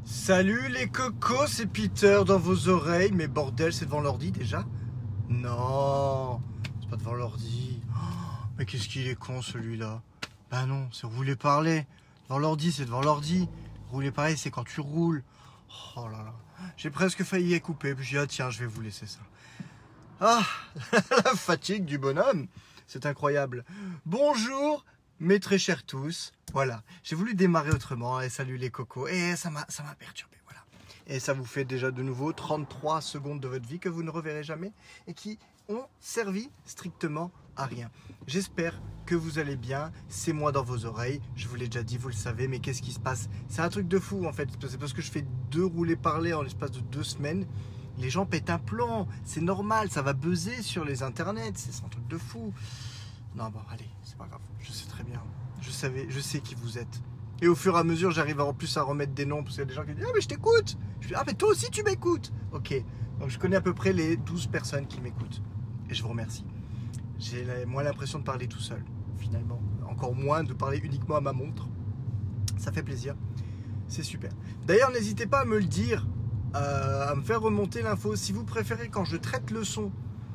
Salut les cocos, c'est Peter dans vos oreilles. Mais bordel, c'est devant l'ordi déjà? Non, c'est pas devant l'ordi. Oh, mais qu'est-ce qu'il est con celui-là. Bah non, c'est rouler parler. Devant l'ordi, c'est devant l'ordi. Rouler parler, c'est quand tu roules. Oh là là, j'ai presque failli y couper. Puis j'ai dit, ah tiens, je vais vous laisser ça. Ah, la fatigue du bonhomme, c'est incroyable. Bonjour, mes très chers tous. Voilà, j'ai voulu démarrer autrement. Et salut les cocos. Et ça m'a perturbé, voilà. Et ça vous fait déjà de nouveau 33 secondes de votre vie que vous ne reverrez jamais et qui ont servi strictement à rien. J'espère que vous allez bien. C'est moi dans vos oreilles. Je vous l'ai déjà dit, vous le savez, mais qu'est-ce qui se passe? C'est un truc de fou en fait. C'est parce que je fais 2 roulés parler en l'espace de 2 semaines. Les gens pètent un plomb, c'est normal, ça va buzzer sur les internets, c'est un truc de fou. Non bon, allez, c'est pas grave, je sais très bien, je sais qui vous êtes. Et au fur et à mesure, j'arrive en plus à remettre des noms, parce qu'il y a des gens qui disent « Ah mais je t'écoute !» Je dis « Ah mais toi aussi tu m'écoutes !» Ok, donc je connais à peu près les 12 personnes qui m'écoutent. Et je vous remercie. J'ai moins l'impression de parler tout seul, finalement. Encore moins de parler uniquement à ma montre. Ça fait plaisir, c'est super. D'ailleurs, n'hésitez pas à me le dire, à me faire remonter l'info si vous préférez quand je traite le son,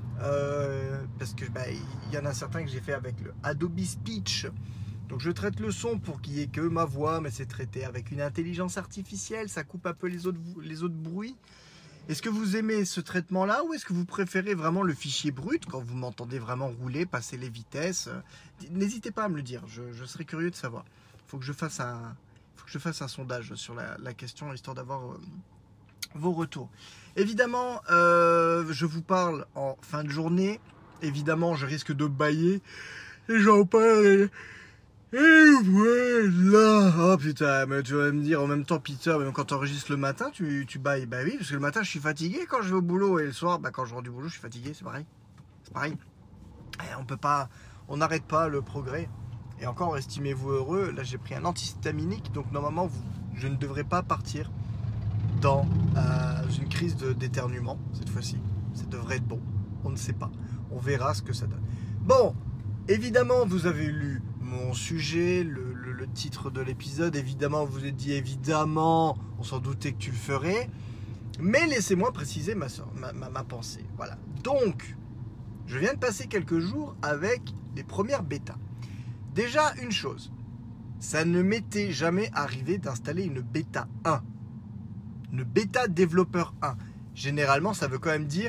parce que y en a certains que j'ai fait avec le Adobe Speech, donc je traite le son pour qu'il n'y ait que ma voix, mais c'est traité avec une intelligence artificielle, ça coupe un peu les autres bruits. Est-ce que vous aimez ce traitement là ou est-ce que vous préférez vraiment le fichier brut quand vous m'entendez vraiment rouler, passer les vitesses? N'hésitez pas à me le dire, je serais curieux de savoir. Il faut que je fasse un sondage sur la question, histoire d'avoir vos retours. Évidemment, je vous parle en fin de journée. Évidemment, je risque de bâiller. Et j'en parle. Et voilà. Oh putain, mais tu vas me dire en même temps, Peter, même quand tu enregistres le matin, tu bailles. Bah oui, parce que le matin, je suis fatigué quand je vais au boulot. Et le soir, quand je rentre du boulot, je suis fatigué. C'est pareil. C'est pareil. Et on peut pas, on n'arrête pas le progrès. Et encore, estimez-vous heureux. Là, j'ai pris un antihistaminique. Donc, normalement, je ne devrais pas partir dans une crise d'éternuement cette fois-ci. Ça devrait être bon. On ne sait pas. On verra ce que ça donne. Bon, évidemment, vous avez lu mon sujet, le titre de l'épisode. Évidemment, vous vous êtes dit, évidemment, on s'en doutait que tu le ferais. Mais laissez-moi préciser ma pensée. Voilà. Donc, je viens de passer quelques jours avec les premières bêtas. Déjà, une chose. Ça ne m'était jamais arrivé d'installer une bêta 1. Une bêta développeur 1. Généralement, ça veut quand même dire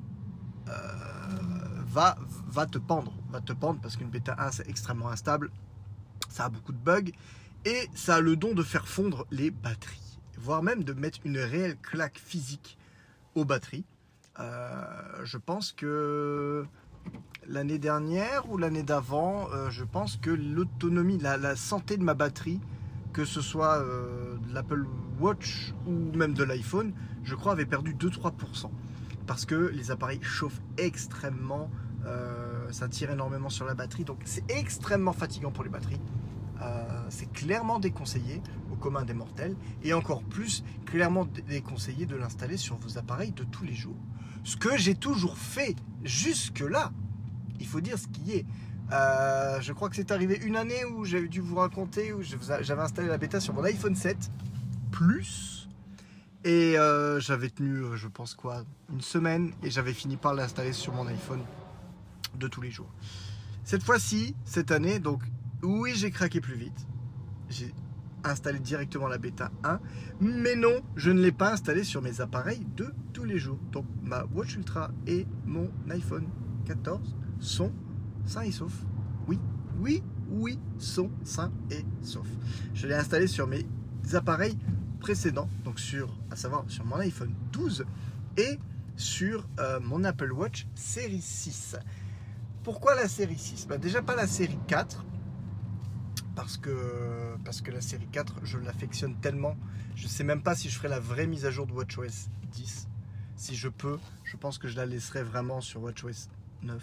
va te pendre parce qu'une bêta 1 c'est extrêmement instable, ça a beaucoup de bugs et ça a le don de faire fondre les batteries, voire même de mettre une réelle claque physique aux batteries. Je pense que l'année dernière ou l'année d'avant, je pense que l'autonomie, la santé de ma batterie, que ce soit de l'Apple Watch ou même de l'iPhone, je crois avait perdu 2-3%. Parce que les appareils chauffent extrêmement, ça tire énormément sur la batterie, donc c'est extrêmement fatigant pour les batteries. C'est clairement déconseillé au commun des mortels, et encore plus clairement déconseillé de l'installer sur vos appareils de tous les jours. Ce que j'ai toujours fait jusque-là, il faut dire ce qui est. Je crois que c'est arrivé une année où j'avais dû vous raconter, où j'avais installé la bêta sur mon iPhone 7 Plus. Et j'avais tenu, je pense quoi, une semaine, et j'avais fini par l'installer sur mon iPhone de tous les jours. Cette fois-ci, cette année, donc oui, j'ai craqué plus vite. J'ai installé directement la bêta 1, mais non, je ne l'ai pas installé sur mes appareils de tous les jours. Donc ma Watch Ultra et mon iPhone 14 sont sains et saufs. Oui, sont sains et saufs. Je l'ai installé sur mes appareils précédents, donc à savoir sur mon iPhone 12 et sur mon Apple Watch série 6. Pourquoi la série 6? Déjà pas la série 4, parce que la série 4, je l'affectionne tellement. Je sais même pas si je ferai la vraie mise à jour de WatchOS 10. Si je peux, je pense que je la laisserai vraiment sur WatchOS 9.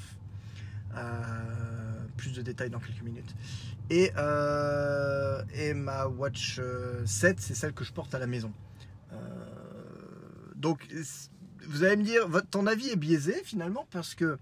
Plus de détails dans quelques minutes. Et ma Watch 7, c'est celle que je porte à la maison. Donc, vous allez me dire, ton avis est biaisé finalement, parce que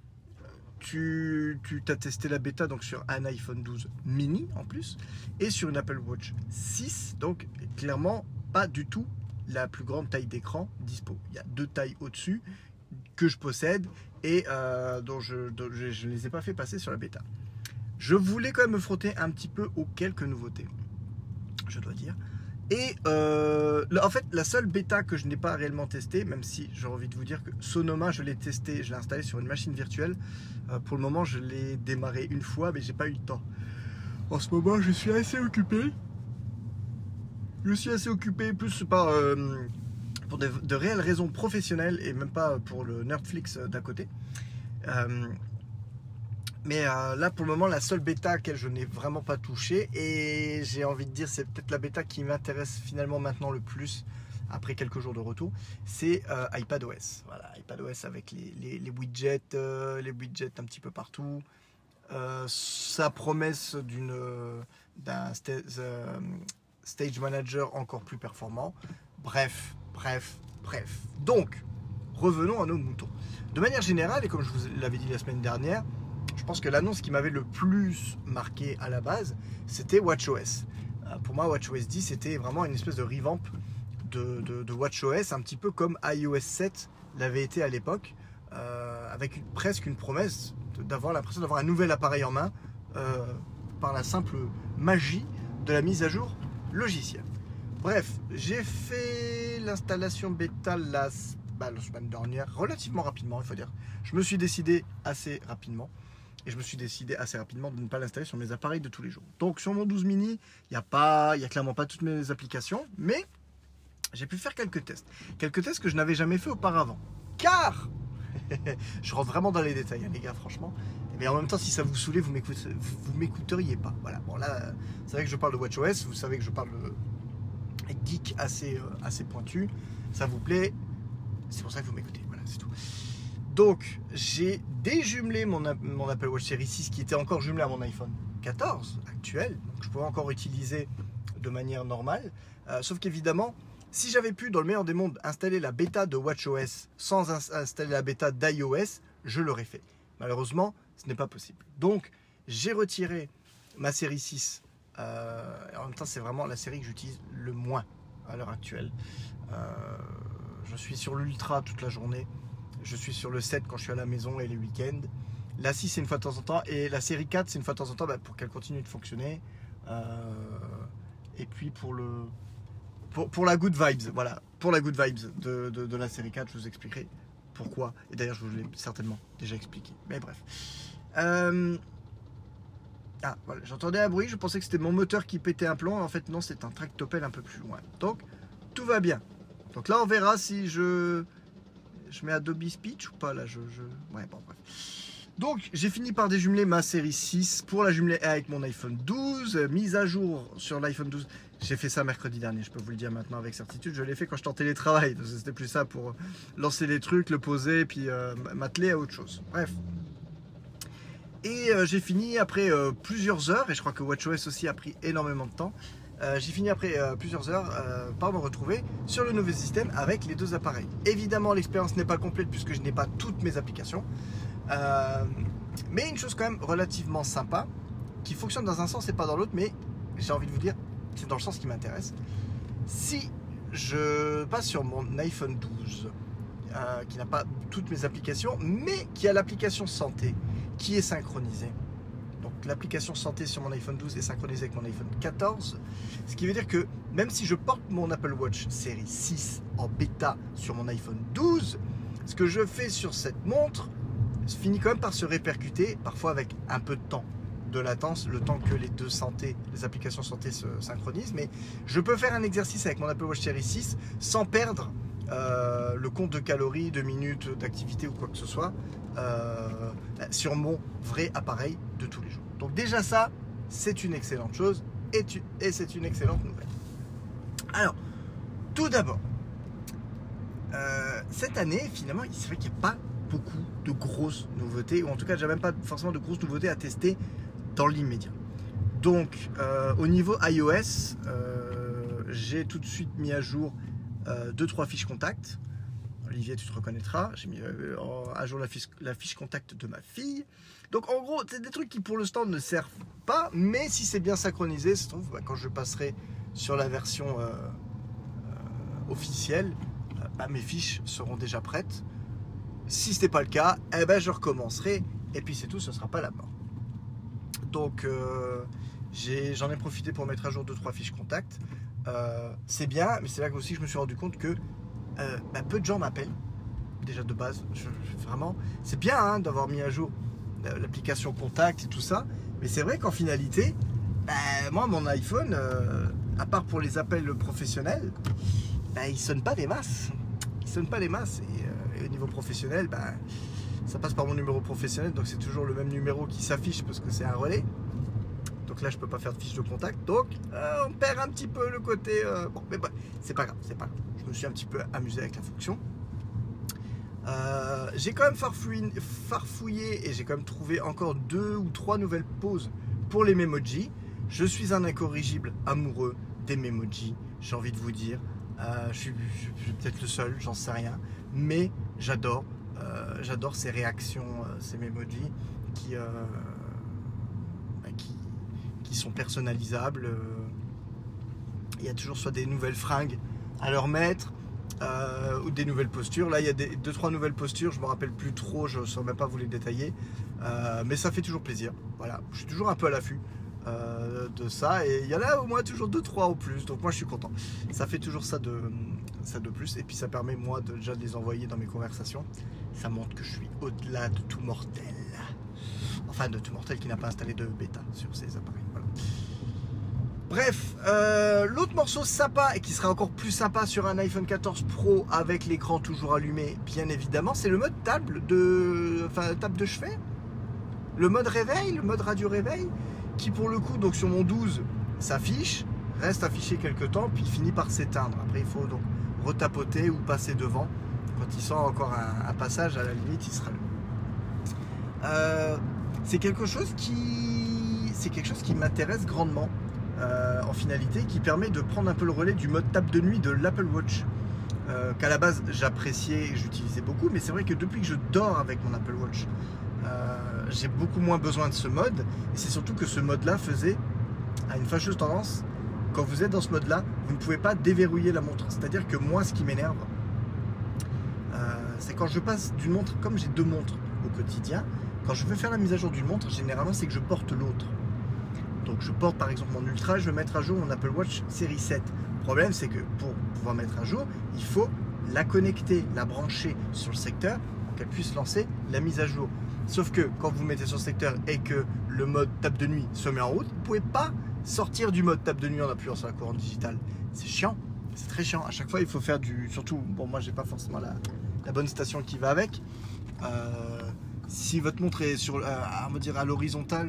tu t'as testé la bêta donc sur un iPhone 12 mini en plus, et sur une Apple Watch 6. Donc, clairement, pas du tout la plus grande taille d'écran dispo. Il y a 2 tailles au-dessus que je possède et dont je ne les ai pas fait passer sur la bêta. Je voulais quand même me frotter un petit peu aux quelques nouveautés, je dois dire. Et en fait, la seule bêta que je n'ai pas réellement testée, même si j'ai envie de vous dire que Sonoma, je l'ai testé, je l'ai installé sur une machine virtuelle. Pour le moment, je l'ai démarré une fois, mais j'ai pas eu le temps. En ce moment, je suis assez occupé. Plus par pour de réelles raisons professionnelles et même pas pour le Nerdflix d'à côté. Mais là, pour le moment, la seule bêta à laquelle je n'ai vraiment pas touché, et j'ai envie de dire, c'est peut-être la bêta qui m'intéresse finalement maintenant le plus, après quelques jours de retour, c'est iPadOS. Voilà, iPadOS avec les widgets un petit peu partout. Sa promesse d'un Stage Manager encore plus performant. Bref. Donc, revenons à nos moutons. De manière générale, et comme je vous l'avais dit la semaine dernière, je pense que l'annonce qui m'avait le plus marqué à la base, c'était WatchOS. Pour moi, WatchOS 10, c'était vraiment une espèce de revamp de WatchOS, un petit peu comme iOS 7 l'avait été à l'époque, avec presque une promesse d'avoir l'impression d'avoir un nouvel appareil en main par la simple magie de la mise à jour logicielle. Bref, j'ai fait l'installation bêta la semaine dernière, relativement rapidement, il faut dire. Je me suis décidé assez rapidement. Et je me suis décidé assez rapidement de ne pas l'installer sur mes appareils de tous les jours. Donc sur mon 12 mini, il n'y a clairement pas toutes mes applications, mais j'ai pu faire quelques tests. Quelques tests que je n'avais jamais fait auparavant. Car, je rentre vraiment dans les détails, hein, les gars, franchement. Mais en même temps, si ça vous saoulait, vous m'écouteriez pas. Voilà, bon là, c'est vrai que je parle de WatchOS, vous savez que je parle de geek assez pointu. Ça vous plaît, c'est pour ça que vous m'écoutez, voilà, c'est tout. Donc, j'ai déjumelé mon Apple Watch Series 6 qui était encore jumelé à mon iPhone 14 actuel. Donc, je pouvais encore utiliser de manière normale. Sauf qu'évidemment, si j'avais pu, dans le meilleur des mondes, installer la bêta de WatchOS sans installer la bêta d'iOS, je l'aurais fait. Malheureusement, ce n'est pas possible. Donc, j'ai retiré ma série 6. En même temps, c'est vraiment la série que j'utilise le moins à l'heure actuelle. Je suis sur l'Ultra toute la journée. Je suis sur le 7 quand je suis à la maison et les week-ends. La 6 c'est une fois de temps en temps. Et la série 4 c'est une fois de temps en temps pour qu'elle continue de fonctionner. Et puis pour la good vibes. Voilà. Pour la good vibes de la série 4, je vous expliquerai pourquoi. Et d'ailleurs je vous l'ai certainement déjà expliqué. Mais bref. Voilà. J'entendais un bruit. Je pensais que c'était mon moteur qui pétait un plomb. En fait non, c'est un tractopelle un peu plus loin. Donc tout va bien. Donc là on verra si je mets Adobe Speech ou pas là ouais, bon, bref. Donc j'ai fini par déjumeler ma série 6 pour la jumeler avec mon iPhone 12. Mise à jour sur l'iPhone 12. J'ai fait ça mercredi dernier, je peux vous le dire maintenant avec certitude. Je l'ai fait quand je tentais les télétravail. C'était plus ça pour lancer les trucs, le poser, puis m'atteler à autre chose. Bref. Et j'ai fini après plusieurs heures, et je crois que WatchOS aussi a pris énormément de temps. J'ai fini après plusieurs heures par me retrouver sur le nouveau système avec les 2 appareils. Évidemment, l'expérience n'est pas complète puisque je n'ai pas toutes mes applications. Mais une chose quand même relativement sympa, qui fonctionne dans un sens et pas dans l'autre, mais j'ai envie de vous dire, c'est dans le sens qui m'intéresse. Si je passe sur mon iPhone 12, qui n'a pas toutes mes applications, mais qui a l'application santé, qui est synchronisée. Donc l'application santé sur mon iPhone 12 est synchronisée avec mon iPhone 14. Ce qui veut dire que même si je porte mon Apple Watch série 6 en bêta sur mon iPhone 12, ce que je fais sur cette montre finit quand même par se répercuter, parfois avec un peu de temps de latence, le temps que les applications santé se synchronisent. Mais je peux faire un exercice avec mon Apple Watch série 6 sans perdre le compte de calories, de minutes d'activité ou quoi que ce soit sur mon vrai appareil de tous les jours. Donc déjà ça, c'est une excellente chose et c'est une excellente nouvelle. Alors, tout d'abord, cette année, finalement, c'est vrai qu'il n'y a pas beaucoup de grosses nouveautés, ou en tout cas, j'ai même pas forcément de grosses nouveautés à tester dans l'immédiat. Donc, au niveau iOS, j'ai tout de suite mis à jour 2-3 fiches contact. Olivier, tu te reconnaîtras. J'ai mis à jour la fiche contact de ma fille. Donc en gros, c'est des trucs qui pour l'instant ne servent pas, mais si c'est bien synchronisé, ça se trouve, quand je passerai sur la version officiel, mes fiches seront déjà prêtes. Si ce n'est pas le cas, eh ben, je recommencerai et puis c'est tout, ce ne sera pas la mort. Donc j'en ai profité pour mettre à jour 2-3 fiches contact. C'est bien, mais c'est là que aussi je me suis rendu compte que peu de gens m'appellent. Déjà de base, vraiment, c'est bien hein, d'avoir mis à jour l'application contact et tout ça, mais c'est vrai qu'en finalité, moi mon iPhone, à part pour les appels professionnels, il sonne pas des masses. Il sonne pas des masses et au niveau professionnel, ça passe par mon numéro professionnel, donc c'est toujours le même numéro qui s'affiche parce que c'est un relais. Donc là je peux pas faire de fiche de contact, donc on perd un petit peu le côté bon, mais c'est pas grave, je me suis un petit peu amusé avec la fonction. J'ai quand même farfouillé et j'ai quand même trouvé encore 2 ou 3 nouvelles poses pour les Memoji. Je suis un incorrigible amoureux des Memoji, j'ai envie de vous dire. Je suis peut-être le seul, j'en sais rien, mais j'adore ces réactions, ces Memoji qui sont personnalisables. Il y a toujours soit des nouvelles fringues à leur mettre, ou des nouvelles postures. Là il y a 2-3 nouvelles postures, je me rappelle plus trop, je ne saurais même pas vous les détailler, mais ça fait toujours plaisir. Voilà, je suis toujours un peu à l'affût de ça, et il y en a au moins toujours 2-3 au plus, donc moi je suis content. Ça fait toujours ça de plus, et puis ça permet moi déjà de les envoyer dans mes conversations. Ça montre que je suis au-delà de tout mortel, enfin de tout mortel qui n'a pas installé de bêta sur ses appareils. Voilà. Bref, l'autre morceau sympa et qui sera encore plus sympa sur un iPhone 14 Pro avec l'écran toujours allumé, bien évidemment, c'est le mode table de chevet, le mode réveil, le mode radio réveil, qui pour le coup, donc sur mon 12, s'affiche, reste affiché quelques temps, puis finit par s'éteindre. Après, il faut donc retapoter ou passer devant. Quand il sent encore un passage, à la limite, il sera là. C'est quelque chose qui m'intéresse grandement. En finalité, qui permet de prendre un peu le relais du mode table de nuit de l'Apple Watch, qu'à la base j'appréciais et j'utilisais beaucoup, mais c'est vrai que depuis que je dors avec mon Apple Watch, j'ai beaucoup moins besoin de ce mode, et c'est surtout que ce mode là a une fâcheuse tendance. Quand vous êtes dans ce mode là, vous ne pouvez pas déverrouiller la montre. C'est à dire que moi, ce qui m'énerve, c'est quand je passe d'une montre, comme j'ai 2 montres au quotidien, quand je veux faire la mise à jour d'une montre, généralement c'est que je porte l'autre. Donc je porte par exemple mon Ultra, je veux mettre à jour mon Apple Watch série 7. Le problème c'est que pour pouvoir mettre à jour, il faut la connecter, la brancher sur le secteur pour qu'elle puisse lancer la mise à jour. Sauf que quand vous mettez sur le secteur et que le mode table de nuit se met en route, vous ne pouvez pas sortir du mode table de nuit en appuyant sur la couronne digitale. C'est chiant, c'est très chiant. À chaque fois il faut faire surtout, bon moi j'ai pas forcément la bonne station qui va avec. Si votre montre est à l'horizontale,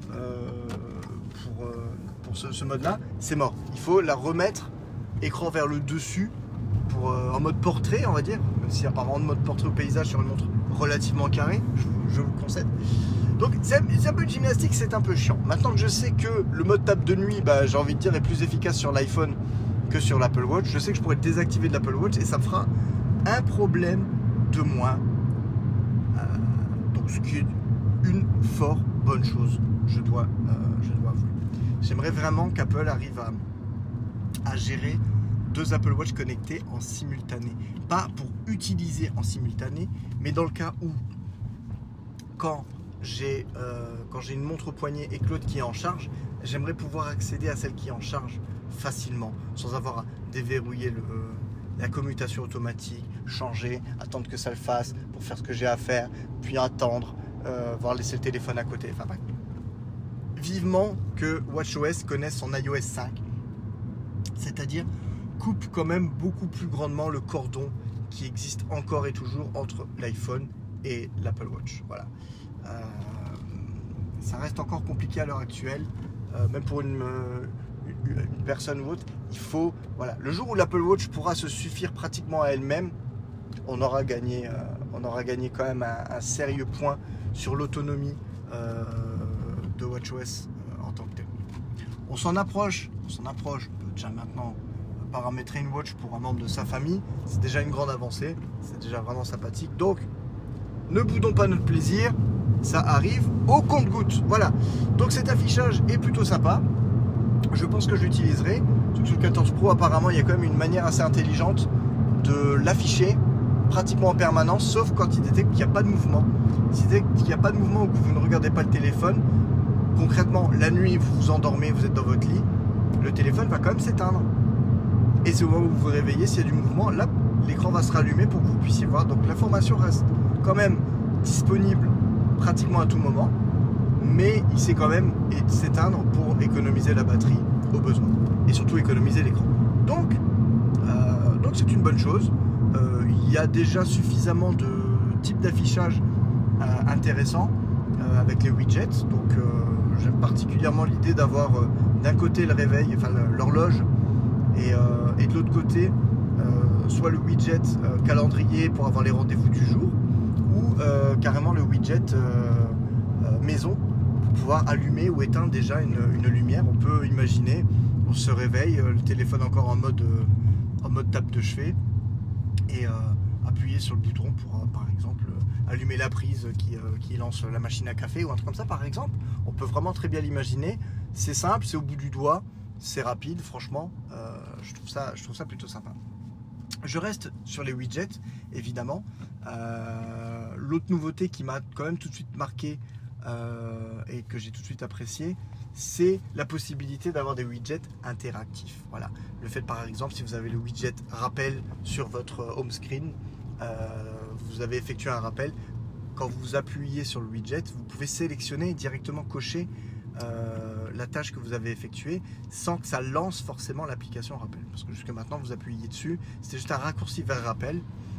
pour ce mode là, c'est mort. Il faut la remettre écran vers le dessus en mode portrait, on va dire, même s'il n'y a pas vraiment de mode portrait au paysage sur une montre relativement carrée, je vous le concède. Donc c'est un peu de gymnastique, c'est un peu chiant. Maintenant que je sais que le mode table de nuit, j'ai envie de dire, est plus efficace sur l'iPhone que sur l'Apple Watch, je sais que je pourrais le désactiver de l'Apple Watch et ça me fera un problème de moins. Donc ce qui est une fort bonne chose, je dois avouer. J'aimerais vraiment qu'Apple arrive à gérer 2 Apple Watch connectés en simultané. Pas pour utiliser en simultané, mais dans le cas où, quand j'ai une montre au poignet et que l'autre qui est en charge, j'aimerais pouvoir accéder à celle qui est en charge facilement, sans avoir à déverrouiller la commutation automatique, changer, attendre que ça le fasse pour faire ce que j'ai à faire, puis attendre, voire laisser le téléphone à côté. Enfin bref. Vivement que WatchOS connaisse son iOS 5, c'est-à-dire coupe quand même beaucoup plus grandement le cordon qui existe encore et toujours entre l'iPhone et l'Apple Watch. Voilà. Ça reste encore compliqué à l'heure actuelle, même pour une personne ou autre. Il faut, voilà, le jour où l'Apple Watch pourra se suffire pratiquement à elle-même, on aura gagné quand même un sérieux point sur l'autonomie de WatchOS en tant que tel. On s'en approche, on peut déjà maintenant paramétrer une watch pour un membre de sa famille, c'est déjà une grande avancée, c'est déjà vraiment sympathique. Donc ne boudons pas notre plaisir, ça arrive au compte-gouttes. Voilà, donc cet affichage est plutôt sympa, je pense que je l'utiliserai. sur le 14 Pro, apparemment, il y a quand même une manière assez intelligente de l'afficher pratiquement en permanence, sauf quand il détecte qu'il n'y a pas de mouvement. S'il détecte qu'il n'y a pas de mouvement ou que vous ne regardez pas le téléphone, concrètement, la nuit, vous vous endormez, vous êtes dans votre lit, le téléphone va quand même s'éteindre. Et c'est au moment où vous vous réveillez, s'il y a du mouvement, là, l'écran va se rallumer pour que vous puissiez voir. Donc l'information reste quand même disponible pratiquement à tout moment, mais il sait quand même s'éteindre pour économiser la batterie au besoin. Et surtout économiser l'écran. Donc c'est une bonne chose. Il y a déjà suffisamment de types d'affichage intéressants avec les widgets. Donc j'aime particulièrement l'idée d'avoir d'un côté le réveil, enfin l'horloge, et de l'autre côté soit le widget calendrier pour avoir les rendez-vous du jour, ou carrément le widget maison pour pouvoir allumer ou éteindre déjà une lumière. On peut imaginer, on se réveille, le téléphone encore en mode tape de chevet, et appuyer sur le bouton pour par exemple allumer la prise qui lance la machine à café ou un truc comme ça par exemple. On peut vraiment très bien l'imaginer. C'est simple, c'est au bout du doigt, c'est rapide, franchement je trouve ça plutôt sympa. Je reste sur les widgets évidemment. L'autre nouveauté qui m'a quand même tout de suite marqué et que j'ai tout de suite apprécié, c'est la possibilité d'avoir des widgets interactifs. Voilà. Le fait par exemple, si vous avez le widget rappel sur votre home screen, vous avez effectué un rappel, quand vous appuyez sur le widget, vous pouvez sélectionner et directement cocher la tâche que vous avez effectuée sans que ça lance forcément l'application rappel. Parce que jusque maintenant, vous appuyiez dessus, c'était juste un raccourci vers rappel.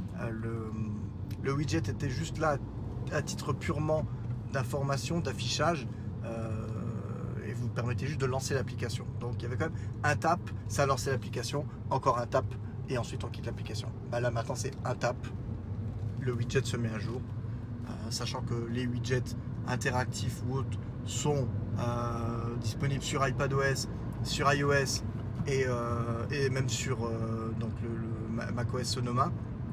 Le widget était juste là à titre purement d'information, d'affichage, et vous permettez juste de lancer l'application. Donc il y avait quand même un tap, ça a lancé l'application, encore un tap, et ensuite on quitte l'application. Là maintenant c'est un tap, le widget se met à jour, sachant que les widgets interactifs ou autres sont disponibles sur iPadOS, sur iOS et même sur donc le macOS Sonoma.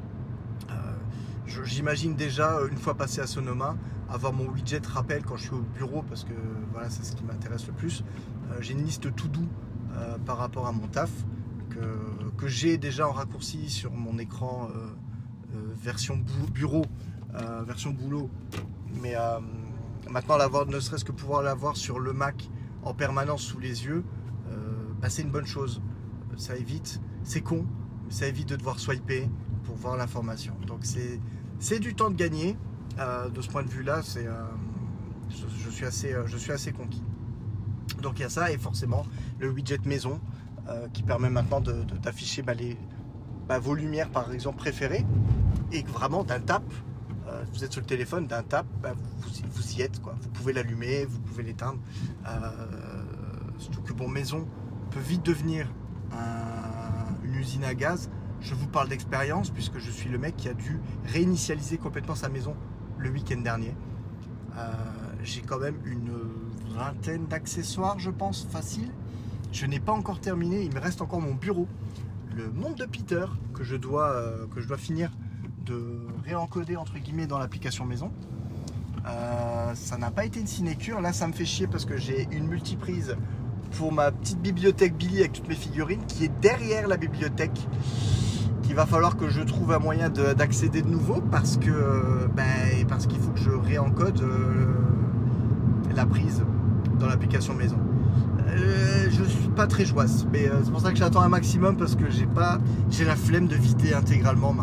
J'imagine déjà, une fois passé à Sonoma, avoir mon widget rappel quand je suis au bureau, parce que voilà, c'est ce qui m'intéresse le plus. J'ai une liste to do par rapport à mon taf que j'ai déjà en raccourci sur mon écran version bureau, version boulot. Mais maintenant, ne serait-ce que pouvoir l'avoir sur le Mac en permanence sous les yeux, c'est une bonne chose. Ça évite, c'est con, mais ça évite de devoir swiper pour voir l'information. Donc c'est du temps de gagner. De ce point de vue là, je suis assez conquis. Donc il y a ça, et forcément le widget maison qui permet maintenant d'afficher vos lumières par exemple préférées, et vraiment d'un tap, vous êtes sur le téléphone, d'un tap vous y êtes quoi. Vous pouvez l'allumer, vous pouvez l'éteindre, surtout que bon, maison peut vite devenir une usine à gaz. Je vous parle d'expérience puisque je suis le mec qui a dû réinitialiser complètement sa maison le week-end dernier. J'ai quand même une vingtaine d'accessoires, je pense, facile. Je n'ai pas encore terminé, il me reste encore mon bureau, le monde de Peter que je dois finir de réencoder entre guillemets dans l'application maison. Ça n'a pas été une sinécure, là ça me fait chier parce que j'ai une multiprise pour ma petite bibliothèque Billy avec toutes mes figurines qui est derrière la bibliothèque, qu'il va falloir que je trouve un moyen d'accéder de nouveau parce qu'il faut que je réencode la prise dans l'application maison. Je suis pas très joyeuse, mais c'est pour ça que j'attends un maximum, parce que j'ai la flemme de vider intégralement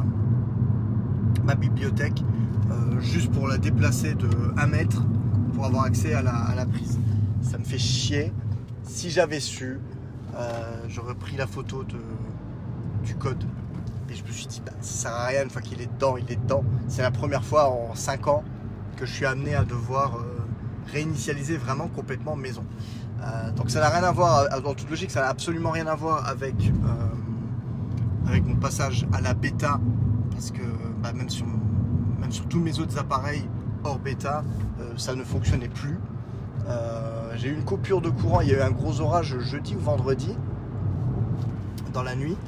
ma bibliothèque juste pour la déplacer de 1 mètre pour avoir accès à la prise. Ça me fait chier. Si j'avais su, j'aurais pris la photo du code, et je me suis dit ça sert à rien, une fois qu'il est dedans, il est dedans. C'est la première fois en 5 ans que je suis amené à devoir réinitialiser vraiment complètement maison. Donc ça n'a rien à voir, dans toute logique, ça n'a absolument rien à voir avec mon passage à la bêta, parce que même sur tous mes autres appareils hors bêta, ça ne fonctionnait plus. J'ai eu une coupure de courant, il y a eu un gros orage jeudi ou vendredi dans la nuit.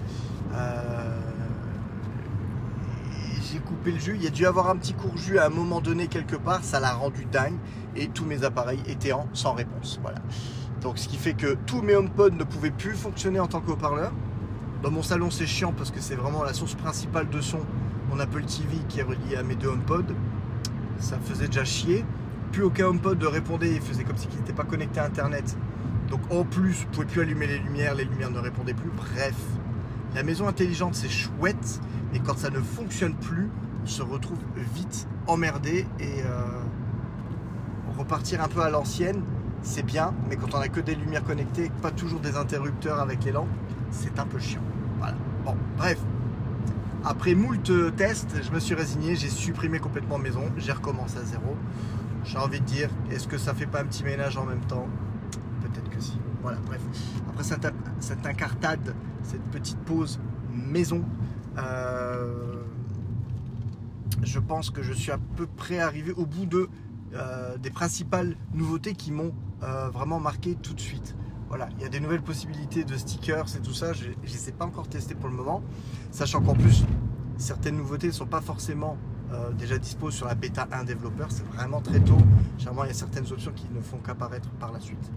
J'ai coupé le jus, il y a dû avoir un petit court-jus à un moment donné quelque part, ça l'a rendu dingue, et tous mes appareils étaient sans réponse. Voilà. Donc ce qui fait que tous mes HomePod ne pouvaient plus fonctionner en tant que haut-parleur. Dans mon salon c'est chiant parce que c'est vraiment la source principale de son, mon Apple TV qui est relié à mes 2 HomePod. Ça faisait déjà chier. Plus aucun HomePod ne répondait, il faisait comme s'il n'était pas connecté à Internet. Donc en plus, vous ne pouvez plus allumer les lumières ne répondaient plus. Bref, la maison intelligente c'est chouette, mais quand ça ne fonctionne plus, on se retrouve vite emmerdé et repartir un peu à l'ancienne, c'est bien, mais quand on n'a que des lumières connectées et pas toujours des interrupteurs avec les lampes, c'est un peu chiant. Voilà. Bon, bref. Après moult tests, je me suis résigné, j'ai supprimé complètement maison, j'ai recommencé à zéro. J'ai envie de dire, est-ce que ça fait pas un petit ménage en même temps? Peut-être que si. Voilà, bref. Après cette incartade, cette petite pause maison, je pense que je suis à peu près arrivé au bout des principales nouveautés qui m'ont vraiment marqué tout de suite. Voilà, il y a des nouvelles possibilités de stickers et tout ça, je ne les ai pas encore testés pour le moment, sachant qu'en plus, certaines nouveautés ne sont pas forcément déjà dispo sur la bêta 1 développeur, c'est vraiment très tôt. Généralement, il y a certaines options qui ne font qu'apparaître par la suite.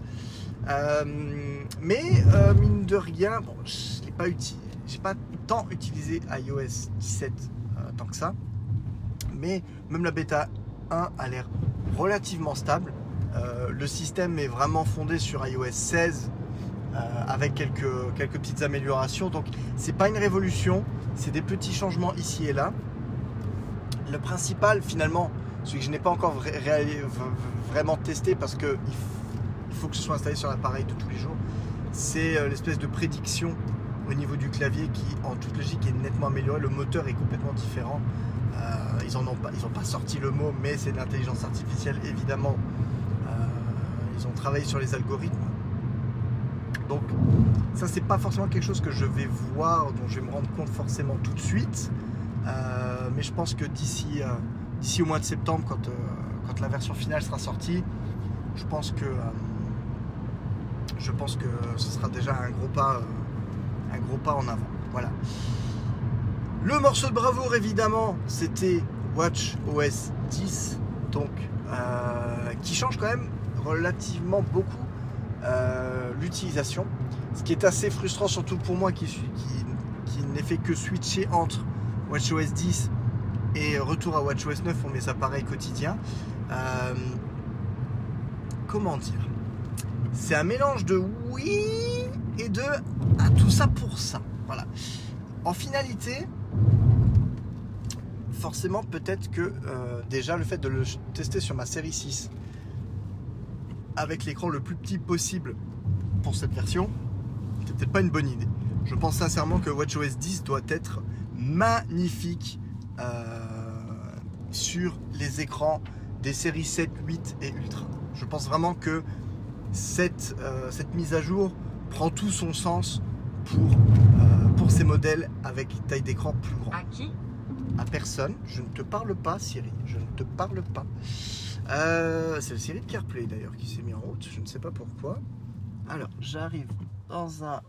Mais mine de rien, bon, je l'ai pas utilisé, j'ai pas tant utilisé iOS 17 tant que ça, mais même la bêta 1 a l'air relativement stable. Le système est vraiment fondé sur iOS 16 avec quelques petites améliorations, donc c'est pas une révolution, c'est des petits changements ici et là. Le principal finalement, celui que je n'ai pas encore vraiment testé parce que il faut que ce soit installé sur l'appareil de tous les jours, c'est l'espèce de prédiction au niveau du clavier qui en toute logique est nettement amélioré. Le moteur est complètement différent, ils ont pas sorti le mot, mais c'est de l'intelligence artificielle évidemment. Ils ont travaillé sur les algorithmes, donc ça c'est pas forcément quelque chose que je vais voir, dont je vais me rendre compte forcément tout de suite, mais je pense que d'ici au mois de septembre, quand la version finale sera sortie, je pense que ce sera déjà un gros pas en avant. Voilà. Le morceau de bravoure évidemment, c'était WatchOS 10, donc qui change quand même relativement beaucoup l'utilisation, ce qui est assez frustrant, surtout pour moi qui n'ai fait que switcher entre WatchOS 10 et retour à WatchOS 9 pour mes appareils quotidiens. Comment dire, c'est un mélange de oui et de tout ça pour ça. Voilà. En finalité, forcément, peut-être que déjà le fait de le tester sur ma série 6 avec l'écran le plus petit possible pour cette version, c'est peut-être pas une bonne idée. Je pense sincèrement que WatchOS 10 doit être magnifique sur les écrans des séries 7, 8 et Ultra. Je pense vraiment que cette mise à jour prend tout son sens pour ces modèles avec une taille d'écran plus grande. À qui? À personne. Je ne te parle pas, Siri. Je ne te parle pas. C'est le Siri de CarPlay d'ailleurs qui s'est mis en route. Je ne sais pas pourquoi. Alors, j'arrive dans un...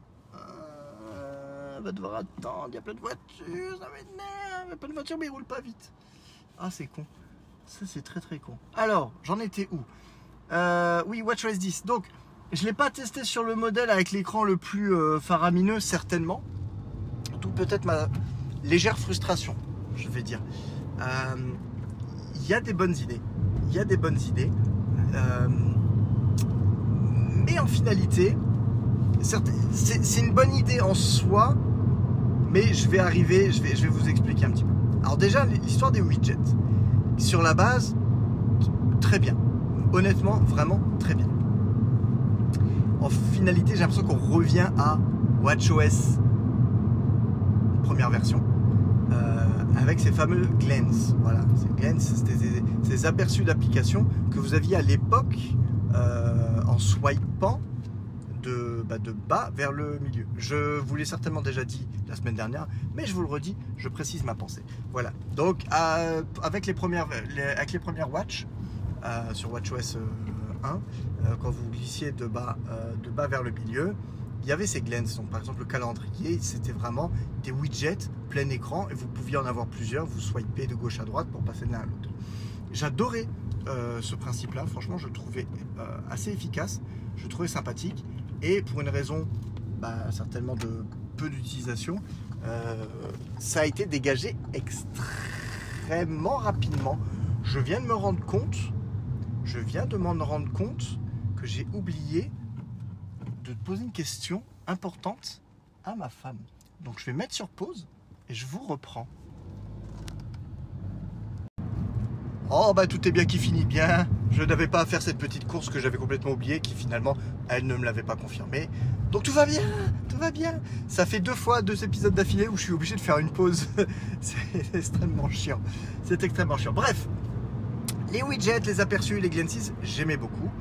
va devoir attendre. Il y a plein de voitures. Ça m'énerve. Il y a plein de voitures, mais ils roulent pas vite. Ah, c'est con. Ça, c'est très très con. Alors, j'en étais où? Oui, WatchOS 10. Donc, je ne l'ai pas testé sur le modèle avec l'écran le plus faramineux, certainement. D'où peut-être ma légère frustration, je vais dire. Il y a des bonnes idées. Il y a des bonnes idées. Mais en finalité, c'est une bonne idée en soi, mais je vais vous expliquer un petit peu. Alors déjà, l'histoire des widgets. Sur la base, très bien. Honnêtement, vraiment très bien. En finalité, j'ai l'impression qu'on revient à WatchOS première version avec ces fameux glance. Voilà, ces glance, c'était ces aperçus d'applications que vous aviez à l'époque en swipant de bas vers le milieu. Je vous l'ai certainement déjà dit la semaine dernière, mais je vous le redis, je précise ma pensée. Voilà, donc avec les premières Watch sur WatchOS 1, quand vous glissiez de bas vers le milieu, il y avait ces glances. Donc par exemple le calendrier, c'était vraiment des widgets plein écran et vous pouviez en avoir plusieurs, vous swipez de gauche à droite pour passer de l'un à l'autre. J'adorais ce principe là, franchement je le trouvais assez efficace. je trouvais sympathique. Et pour une raison certainement de peu d'utilisation, ça a été dégagé extrêmement rapidement. Je viens de m'en rendre compte que j'ai oublié de poser une question importante à ma femme. Donc je vais mettre sur pause et je vous reprends. Oh tout est bien qui finit bien. Je n'avais pas à faire cette petite course que j'avais complètement oubliée, qui finalement elle ne me l'avait pas confirmé. Donc tout va bien, tout va bien. Ça fait 2 épisodes d'affilée où je suis obligé de faire une pause. C'est extrêmement chiant. C'est extrêmement chiant. Bref, les widgets, les aperçus, les glances, j'aimais beaucoup.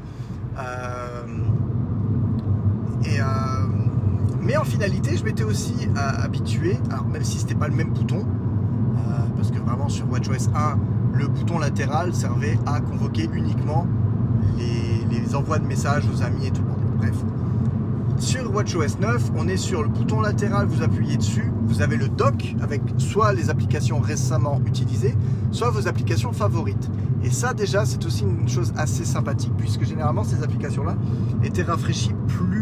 Mais en finalité, je m'étais aussi habitué, alors même si c'était pas le même bouton, parce que vraiment sur WatchOS 1, le bouton latéral servait à convoquer uniquement les envois de messages aux amis et tout le monde. Bref. Sur WatchOS 9, on est sur le bouton latéral, vous appuyez dessus, vous avez le dock avec soit les applications récemment utilisées, soit vos applications favorites. Et ça déjà, c'est aussi une chose assez sympathique, puisque généralement ces applications-là étaient rafraîchies plus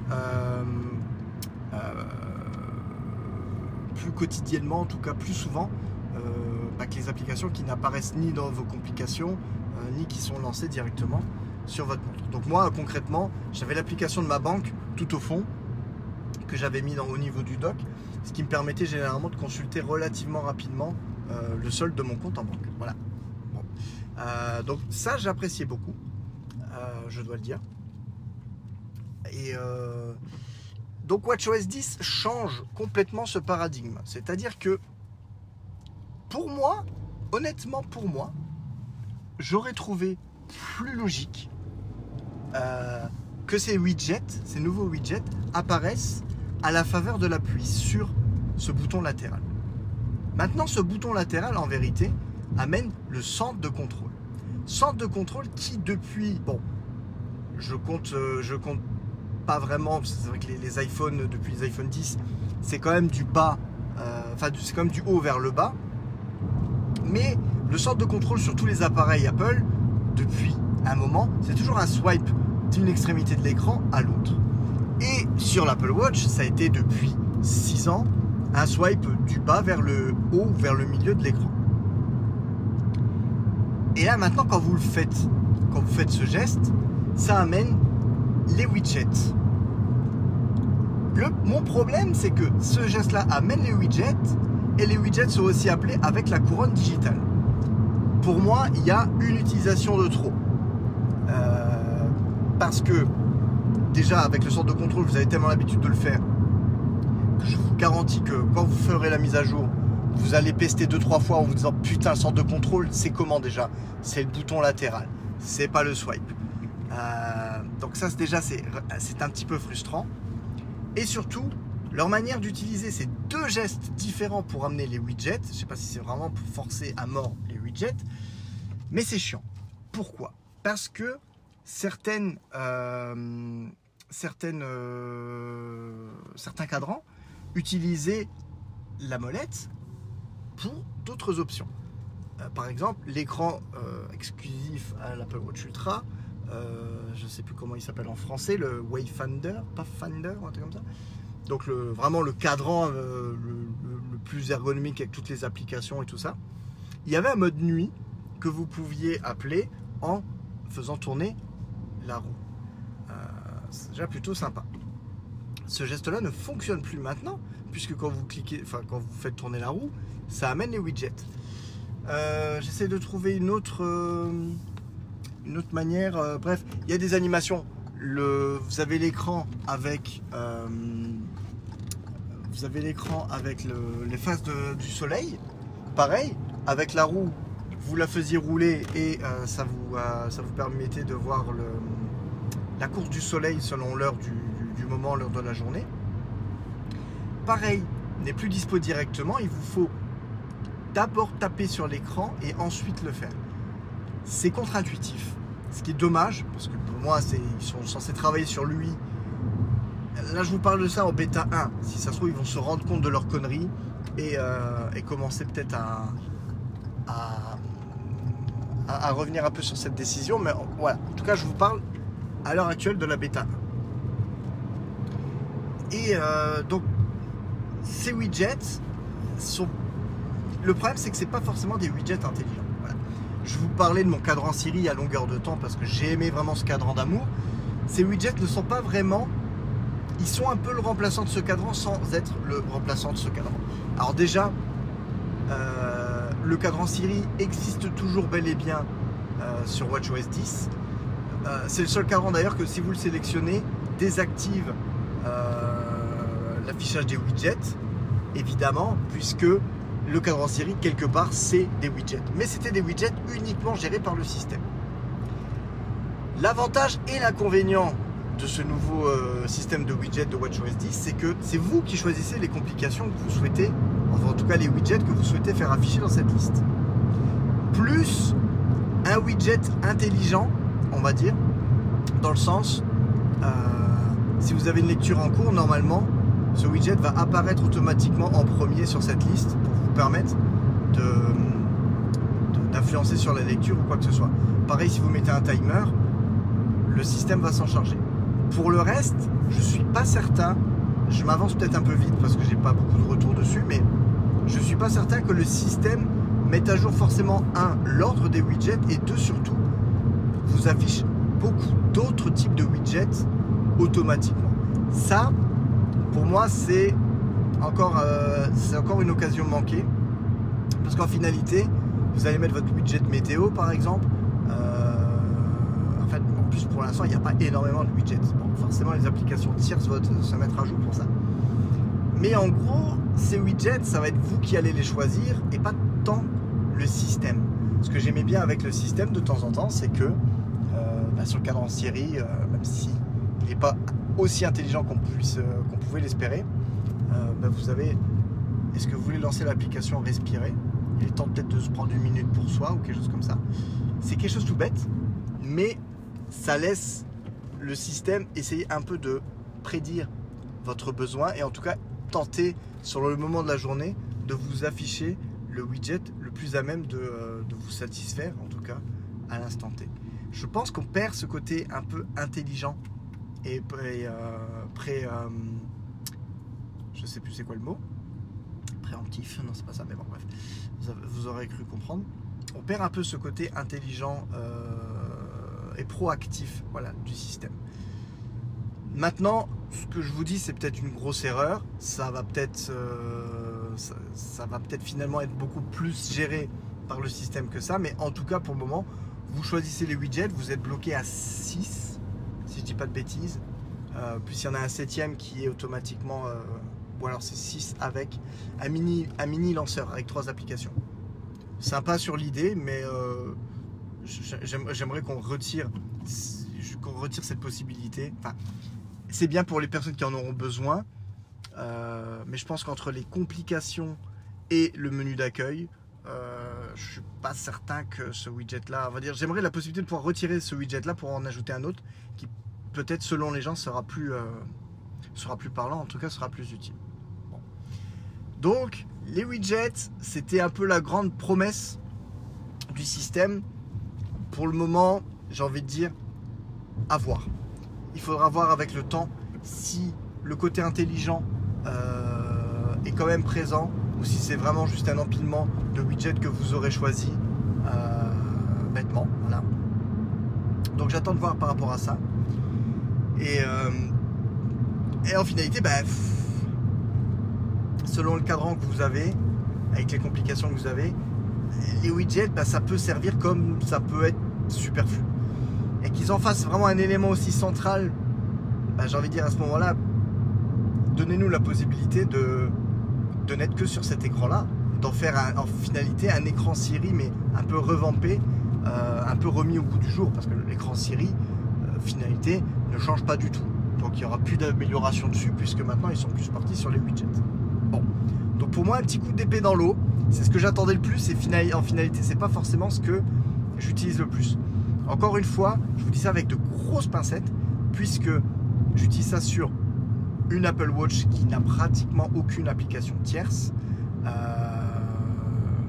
quotidiennement, en tout cas plus souvent, que les applications qui n'apparaissent ni dans vos complications, ni qui sont lancées directement sur votre montre. Donc moi, concrètement, j'avais l'application de ma banque tout au fond, que j'avais mis au niveau du dock, ce qui me permettait généralement de consulter relativement rapidement le solde de mon compte en banque. Voilà. Bon. Donc ça, j'appréciais beaucoup, je dois le dire. Et donc WatchOS 10 change complètement ce paradigme. C'est-à-dire que pour moi, honnêtement pour moi, j'aurais trouvé plus logique que ces widgets, ces nouveaux widgets apparaissent à la faveur de l'appui sur ce bouton latéral. Maintenant, ce bouton latéral, en vérité, amène le centre de contrôle. Centre de contrôle qui, depuis, bon, je compte pas vraiment, c'est vrai que les iPhones, depuis les iPhone 10, c'est quand même du bas, c'est quand même du haut vers le bas. Mais le centre de contrôle sur tous les appareils Apple, depuis un moment, c'est toujours un swipe d'une extrémité de l'écran à l'autre. Et sur l'Apple Watch, ça a été depuis 6 ans, un swipe du bas vers le haut, vers le milieu de l'écran. Et là maintenant, quand vous faites ce geste, ça amène les widgets. Mon problème, c'est que ce geste-là amène les widgets, et les widgets sont aussi appelés avec la couronne digitale. Pour moi, il y a une utilisation de trop. Parce que, déjà, avec le centre de contrôle, vous avez tellement l'habitude de le faire, que je vous garantis que quand vous ferez la mise à jour, vous allez pester 2-3 fois en vous disant « Putain, le centre de contrôle, c'est comment déjà ?» C'est le bouton latéral, c'est pas le swipe. Donc ça, déjà, c'est un petit peu frustrant. Et surtout, leur manière d'utiliser ces 2 gestes différents pour amener les widgets, je ne sais pas si c'est vraiment pour forcer à mort les widgets, mais c'est chiant. Pourquoi? Parce que certains cadrans utilisaient la molette pour d'autres options. Par exemple, l'écran exclusif à l'Apple Watch Ultra, je ne sais plus comment il s'appelle en français, le Wayfinder, Pathfinder, un truc comme ça. Donc vraiment le cadran le plus ergonomique avec toutes les applications et tout ça. Il y avait un mode nuit que vous pouviez appeler en faisant tourner la roue. C'est déjà plutôt sympa. Ce geste-là ne fonctionne plus maintenant, puisque quand vous faites tourner la roue, ça amène les widgets. J'essaie de trouver une autre manière. Bref, il y a des animations. Vous avez l'écran avec les phases du soleil. Pareil, avec la roue, vous la faisiez rouler et ça vous permettait de voir la course du soleil selon l'heure du moment, l'heure de la journée. Pareil, n'est plus dispo directement. Il vous faut d'abord taper sur l'écran et ensuite le faire. C'est contre-intuitif. Ce qui est dommage, parce que pour moi, ils sont censés travailler sur lui. Là, je vous parle de ça en bêta 1. Si ça se trouve, ils vont se rendre compte de leur connerie et commencer peut-être à revenir un peu sur cette décision. Mais voilà, en tout cas, je vous parle à l'heure actuelle de la bêta 1. Et donc ces widgets sont... Le problème c'est que c'est pas forcément des widgets intelligents. Voilà. Je vous parlais de mon cadran Siri à longueur de temps parce que j'ai aimé vraiment ce cadran d'amour. Ces widgets ne sont pas vraiment... Ils sont un peu le remplaçant de ce cadran sans être le remplaçant de ce cadran. Alors déjà, le cadran Siri existe toujours bel et bien sur WatchOS 10. C'est le seul cadran d'ailleurs que si vous le sélectionnez, désactive l'affichage des widgets, évidemment, puisque le cadran Siri, quelque part, c'est des widgets. Mais c'était des widgets uniquement gérés par le système. L'avantage et l'inconvénient de ce nouveau système de widgets de WatchOS 10, c'est que c'est vous qui choisissez les complications que vous souhaitez, enfin en tout cas les widgets que vous souhaitez faire afficher dans cette liste. Plus un widget intelligent, on va dire, dans le sens, si vous avez une lecture en cours, normalement, ce widget va apparaître automatiquement en premier sur cette liste pour vous permettre d'influencer sur la lecture ou quoi que ce soit. Pareil, si vous mettez un timer, le système va s'en charger. Pour le reste, je suis pas certain, je m'avance peut-être un peu vite parce que j'ai pas beaucoup de retours dessus, mais je suis pas certain que le système mette à jour forcément, un, l'ordre des widgets, et deux, surtout, vous affiche beaucoup d'autres types de widgets automatiquement. Ça, pour moi, c'est encore une occasion manquée, parce qu'en finalité, vous allez mettre votre widget météo par exemple. En fait, en plus pour l'instant, il n'y a pas énormément de widgets. Bon, forcément, les applications tierces vont se mettre à jour pour ça. Mais en gros, ces widgets, ça va être vous qui allez les choisir et pas tant le système. Ce que j'aimais bien avec le système de temps en temps, c'est que sur le cadran Siri, même si il n'est pas aussi intelligent qu'on pouvait l'espérer, vous avez, est-ce que vous voulez lancer l'application Respirer? Il est temps peut-être de se prendre une minute pour soi ou quelque chose comme ça. C'est quelque chose tout bête, mais ça laisse le système essayer un peu de prédire votre besoin et en tout cas tenter sur le moment de la journée de vous afficher le widget le plus à même de vous satisfaire, en tout cas à l'instant T. Je pense qu'on perd ce côté un peu intelligent et je sais plus c'est quoi le mot, préemptif, non c'est pas ça, mais bon bref, vous aurez cru comprendre. On perd un peu ce côté intelligent et proactif, voilà, du système. Maintenant, ce que je vous dis, c'est peut-être une grosse erreur. Ça va peut-être finalement être beaucoup plus géré par le système que ça. Mais en tout cas, pour le moment, vous choisissez les widgets. Vous êtes bloqué à 6, si je dis pas de bêtises. Puis il y en a un 7e qui est automatiquement... ou alors c'est 6 avec un mini lanceur avec 3 applications. Sympa sur l'idée, mais j'aimerais qu'on retire cette possibilité. Enfin, c'est bien pour les personnes qui en auront besoin, mais je pense qu'entre les complications et le menu d'accueil, je suis pas certain que ce widget-là, on va dire, j'aimerais la possibilité de pouvoir retirer ce widget-là pour en ajouter un autre qui peut-être selon les gens sera plus parlant, en tout cas sera plus utile. Bon. Donc les widgets, c'était un peu la grande promesse du système. Pour le moment, j'ai envie de dire, à voir. Il faudra voir avec le temps si le côté intelligent est quand même présent ou si c'est vraiment juste un empilement de widgets que vous aurez choisi bêtement. Voilà. Donc j'attends de voir par rapport à ça. Et en finalité, selon le cadran que vous avez, avec les complications que vous avez, les widgets, ça peut servir comme ça peut être superflu. Et qu'ils en fassent vraiment un élément aussi central, j'ai envie de dire à ce moment-là, donnez-nous la possibilité de n'être que sur cet écran-là, d'en faire en finalité un écran Siri, mais un peu revampé, un peu remis au goût du jour, parce que l'écran Siri, finalité, ne change pas du tout. Donc il n'y aura plus d'amélioration dessus, puisque maintenant ils sont plus partis sur les widgets. Bon, donc pour moi, un petit coup d'épée dans l'eau, c'est ce que j'attendais le plus, et en finalité, c'est pas forcément ce que j'utilise le plus. Encore une fois, je vous dis ça avec de grosses pincettes, puisque j'utilise ça sur une Apple Watch qui n'a pratiquement aucune application tierce.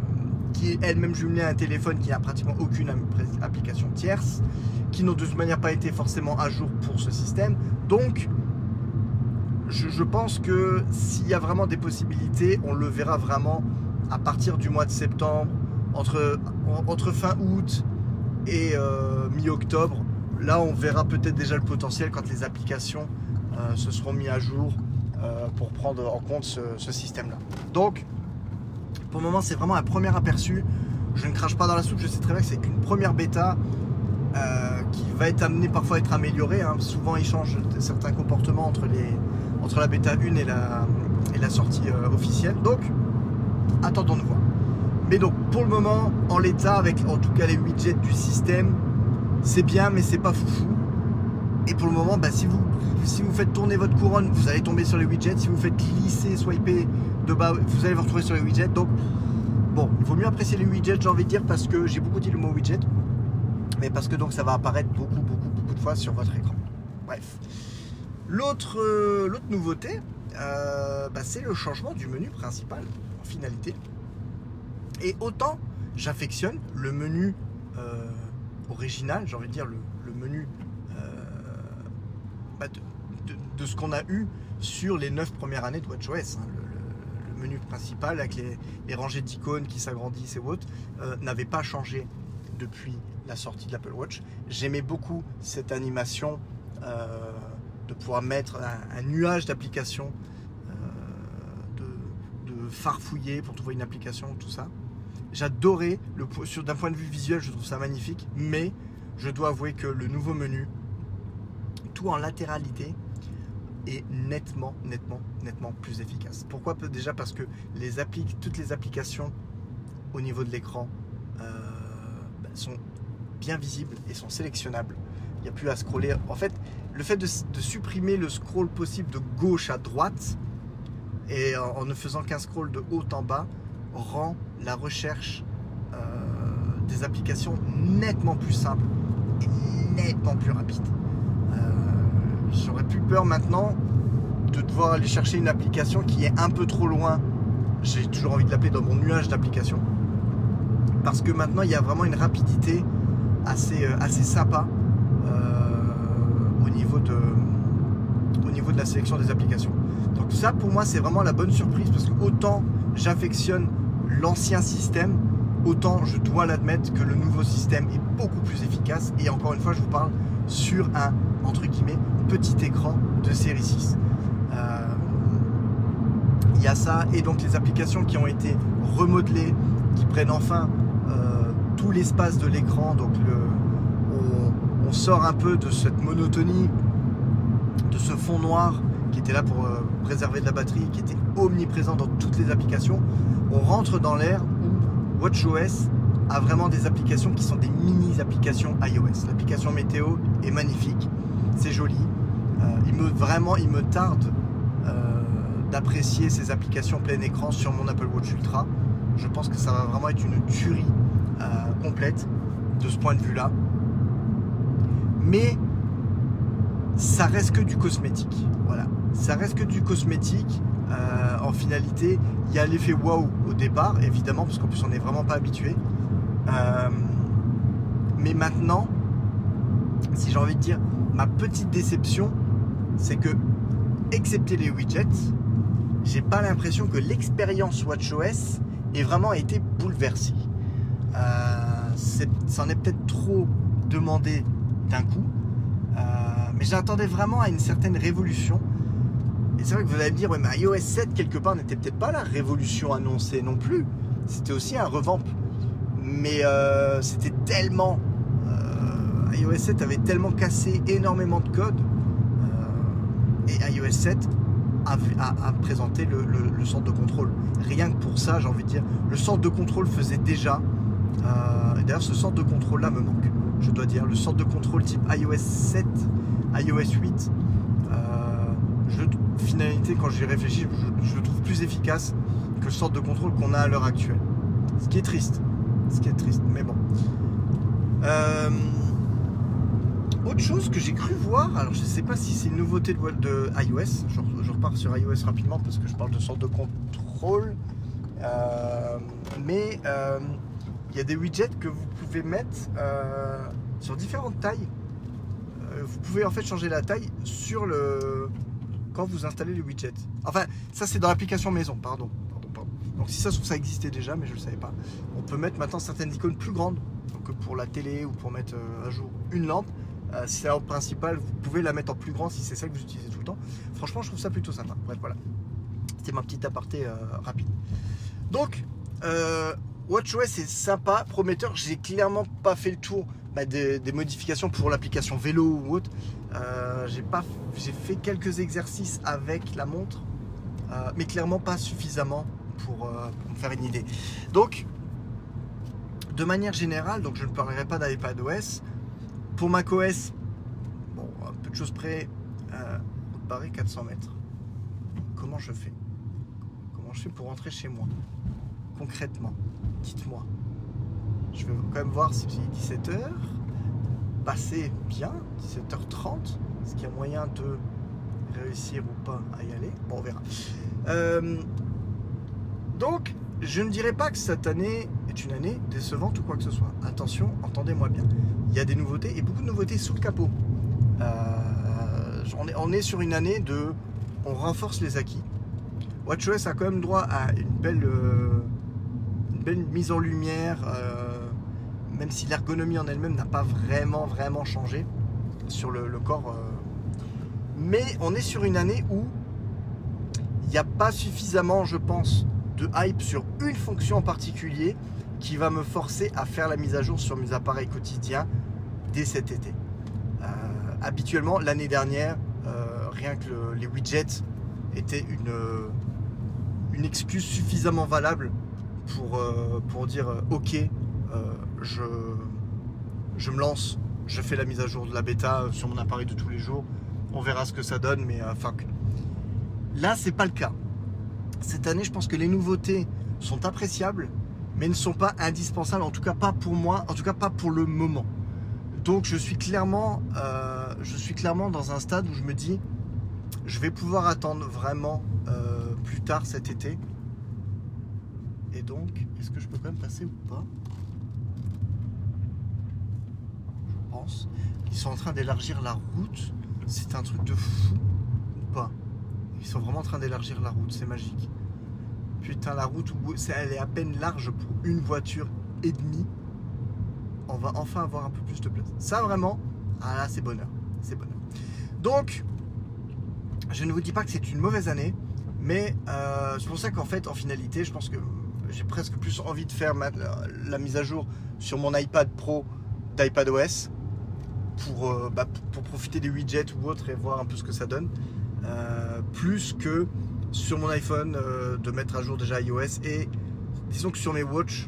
qui est elle-même jumelée à un téléphone qui n'a pratiquement aucune application tierce, qui n'ont de toute manière pas été forcément à jour pour ce système. Donc, je pense que s'il y a vraiment des possibilités, on le verra vraiment à partir du mois de septembre, entre fin août et mi-octobre. Là, on verra peut-être déjà le potentiel quand les applications se seront mises à jour pour prendre en compte ce système-là. Donc, pour le moment, c'est vraiment un premier aperçu. Je ne crache pas dans la soupe, je sais très bien que c'est qu'une première bêta qui va être amenée parfois à être améliorée. Hein. Souvent, ils changent certains comportements entre la bêta 1 et la sortie officielle. Donc, attendons de voir. Mais donc, pour le moment, en l'état, avec en tout cas les widgets du système, c'est bien, mais c'est pas foufou. Et pour le moment, bah, si vous faites tourner votre couronne, vous allez tomber sur les widgets. Si vous faites glisser, swiper de bas, vous allez vous retrouver sur les widgets. Donc, bon, il vaut mieux apprécier les widgets, j'ai envie de dire, parce que j'ai beaucoup dit le mot widget, mais parce que donc ça va apparaître beaucoup de fois sur votre écran. Bref. L'autre nouveauté, bah, c'est le changement du menu principal en finalité. Et autant j'affectionne le menu original, j'ai envie de dire le menu bah, de ce qu'on a eu sur les 9 premières années de WatchOS. Hein. Le menu principal avec les rangées d'icônes qui s'agrandissent et autres n'avait pas changé depuis la sortie de l'Apple Watch. J'aimais beaucoup cette animation de pouvoir mettre un nuage d'applications, de farfouiller pour trouver une application, tout ça. J'adorais, d'un point de vue visuel, je trouve ça magnifique, mais je dois avouer que le nouveau menu, tout en latéralité, est nettement plus efficace. Pourquoi? Déjà parce que toutes les applications au niveau de l'écran sont bien visibles et sont sélectionnables. Il n'y a plus à scroller. En fait, le fait de supprimer le scroll possible de gauche à droite et en ne faisant qu'un scroll de haut en bas rend la recherche des applications nettement plus simple et nettement plus rapide. J'aurais plus peur maintenant de devoir aller chercher une application qui est un peu trop loin. J'ai toujours envie de l'appeler dans mon nuage d'applications, parce que maintenant il y a vraiment une rapidité assez sympa au niveau de la sélection des applications. Donc ça, pour moi, c'est vraiment la bonne surprise, parce que autant j'affectionne l'ancien système, autant je dois l'admettre que le nouveau système est beaucoup plus efficace. Et encore une fois, je vous parle sur un, entre guillemets, petit écran de série 6. Il y a ça, et donc les applications qui ont été remodelées, qui prennent enfin tout l'espace de l'écran. Donc on sort un peu de cette monotonie, de ce fond noir qui était là pour préserver de la batterie, qui était omniprésent dans toutes les applications. On rentre dans l'ère où WatchOS a vraiment des applications qui sont des mini-applications iOS. L'application météo est magnifique, c'est joli. Il me tarde d'apprécier ces applications plein écran sur mon Apple Watch Ultra. Je pense que ça va vraiment être une tuerie complète de ce point de vue-là. Mais ça reste que du cosmétique. Voilà, ça reste que du cosmétique. En finalité, il y a l'effet waouh au départ, évidemment, parce qu'en plus on n'est vraiment pas habitué. Mais maintenant, si j'ai envie de dire, ma petite déception, c'est que, excepté les widgets, j'ai pas l'impression que l'expérience WatchOS ait vraiment été bouleversée. Ça en est peut-être trop demandé d'un coup, mais j'attendais vraiment à une certaine révolution. Et c'est vrai que vous allez me dire, ouais, mais iOS 7 quelque part n'était peut-être pas la révolution annoncée non plus. C'était aussi un revamp. Mais c'était tellement... iOS 7 avait tellement cassé énormément de code. Et iOS 7 a présenté le centre de contrôle. Rien que pour ça, j'ai envie de dire, le centre de contrôle faisait déjà... et d'ailleurs, ce centre de contrôle-là me manque. Je dois dire, le centre de contrôle type iOS 7, iOS 8... finalité, quand j'y réfléchis, je le trouve plus efficace que le centre de contrôle qu'on a à l'heure actuelle. Ce qui est triste. Mais bon. Autre chose que j'ai cru voir, alors je ne sais pas si c'est une nouveauté de iOS, je repars sur iOS rapidement parce que je parle de centre de contrôle. Mais il y a des widgets que vous pouvez mettre sur différentes tailles. Vous pouvez en fait changer la taille quand vous installez les widgets. Enfin, ça c'est dans l'application maison, pardon. Donc si ça se trouve ça existait déjà, mais je ne le savais pas. On peut mettre maintenant certaines icônes plus grandes, donc pour la télé ou pour mettre à jour une lampe. Si c'est la lampe principale, vous pouvez la mettre en plus grand si c'est celle que vous utilisez tout le temps. Franchement, je trouve ça plutôt sympa. Bref, voilà. C'était ma petite aparté rapide. Donc, WatchOS c'est sympa, prometteur. J'ai clairement pas fait le tour des modifications pour l'application vélo ou autre. J'ai fait quelques exercices avec la montre, mais clairement pas suffisamment pour me faire une idée. Donc, de manière générale, donc je ne parlerai pas d'iPadOS. Pour macOS, bon, un peu de choses près, barrer 400 mètres. Comment je fais pour rentrer chez moi? Concrètement, dites-moi. Je vais quand même voir si 17h, passer bien, 17h30, est-ce qu'il y a moyen de réussir ou pas à y aller? Bon, on verra. Donc, je ne dirais pas que cette année est une année décevante ou quoi que ce soit. Attention, entendez-moi bien. Il y a des nouveautés et beaucoup de nouveautés sous le capot. On est sur une année on renforce les acquis. WatchOS a quand même droit à une belle mise en lumière, même si l'ergonomie en elle-même n'a pas vraiment changé sur le corps. Mais on est sur une année où il n'y a pas suffisamment, je pense, de hype sur une fonction en particulier qui va me forcer à faire la mise à jour sur mes appareils quotidiens dès cet été. Habituellement, l'année dernière, rien que les widgets étaient une excuse suffisamment valable pour dire ok, je me lance, je fais la mise à jour de la bêta sur mon appareil de tous les jours, on verra ce que ça donne, mais fuck. Là, c'est pas le cas. Cette année, je pense que les nouveautés sont appréciables, mais ne sont pas indispensables, en tout cas pas pour moi, en tout cas pas pour le moment. Donc je suis clairement dans un stade où je me dis, je vais pouvoir attendre vraiment plus tard cet été. Et donc, est-ce que je peux quand même passer ou pas? Je pense. Ils sont en train d'élargir la route. C'est un truc de fou ou pas? Ils sont vraiment en train d'élargir la route, c'est magique. Putain, la route, elle est à peine large pour une voiture et demie. On va enfin avoir un peu plus de place. Ça, vraiment, ah là, c'est bonheur. C'est bonheur. Donc, je ne vous dis pas que c'est une mauvaise année, mais c'est pour ça qu'en fait, en finalité, je pense que j'ai presque plus envie de faire la mise à jour sur mon iPad Pro d'iPadOS pour profiter des widgets ou autres et voir un peu ce que ça donne. Plus que sur mon iPhone de mettre à jour déjà iOS. Et disons que sur mes watch,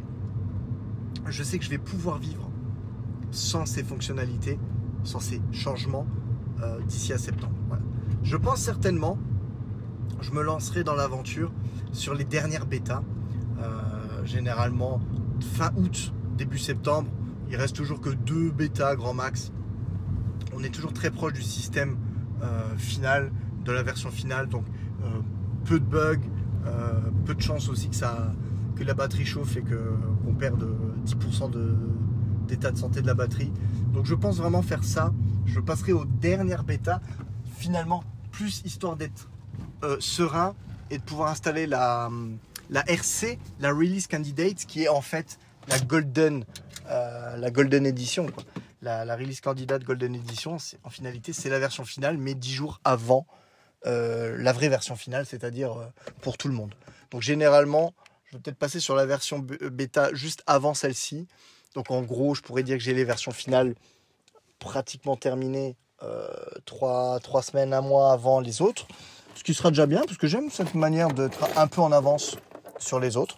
je sais que je vais pouvoir vivre sans ces fonctionnalités, sans ces changements d'ici à septembre. Voilà. Je pense certainement, je me lancerai dans l'aventure sur les dernières bêtas. Généralement fin août, début septembre. Il reste toujours que 2 bêtas grand max. On est toujours très proche du système final, de la version finale. Donc peu de bugs, peu de chance aussi que la batterie chauffe et qu'on perde 10% d'état de santé de la batterie. Donc je pense vraiment faire ça. Je passerai aux dernières bêtas, finalement, plus histoire d'être serein et de pouvoir installer la RC, la Release Candidate, qui est en fait la Golden Edition, quoi. La Release Candidate Golden Edition, en finalité, c'est la version finale, mais 10 jours avant la vraie version finale, c'est-à-dire pour tout le monde. Donc généralement, je vais peut-être passer sur la version bêta juste avant celle-ci. Donc en gros, je pourrais dire que j'ai les versions finales pratiquement terminées 3 semaines, un mois avant les autres. Ce qui sera déjà bien, parce que j'aime cette manière d'être un peu en avance sur les autres.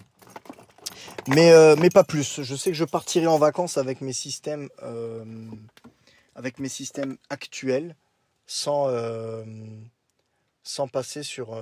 Mais pas plus. Je sais que je partirai en vacances avec mes systèmes actuels sans passer sur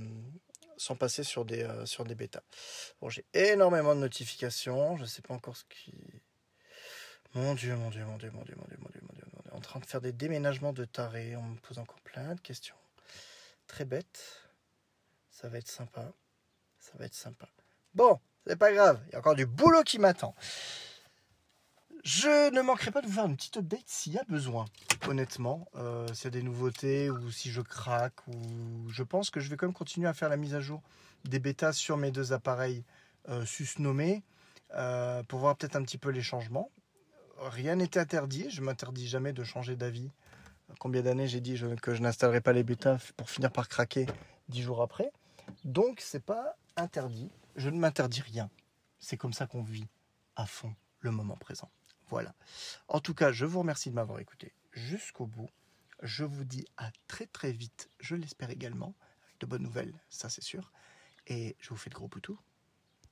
des bêtas. Bon, j'ai énormément de notifications. Je ne sais pas encore ce qui... Mon Dieu. On est en train de faire des déménagements de tarés. On me pose encore plein de questions. Très bête. Ça va être sympa. Bon, c'est pas grave, il y a encore du boulot qui m'attend. Je ne manquerai pas de vous faire une petite update s'il y a besoin, honnêtement. S'il y a des nouveautés ou si je craque. Ou... Je pense que je vais quand même continuer à faire la mise à jour des bêtas sur mes deux appareils susnommés pour voir peut-être un petit peu les changements. Rien n'était interdit, je ne m'interdis jamais de changer d'avis. Combien d'années j'ai dit que je n'installerai pas les bêtas pour finir par craquer 10 jours après. Donc c'est pas interdit, je ne m'interdis rien. C'est comme ça qu'on vit à fond le moment présent. Voilà. En tout cas, je vous remercie de m'avoir écouté jusqu'au bout. Je vous dis à très très vite, je l'espère également, avec de bonnes nouvelles, ça c'est sûr. Et je vous fais de gros poutous.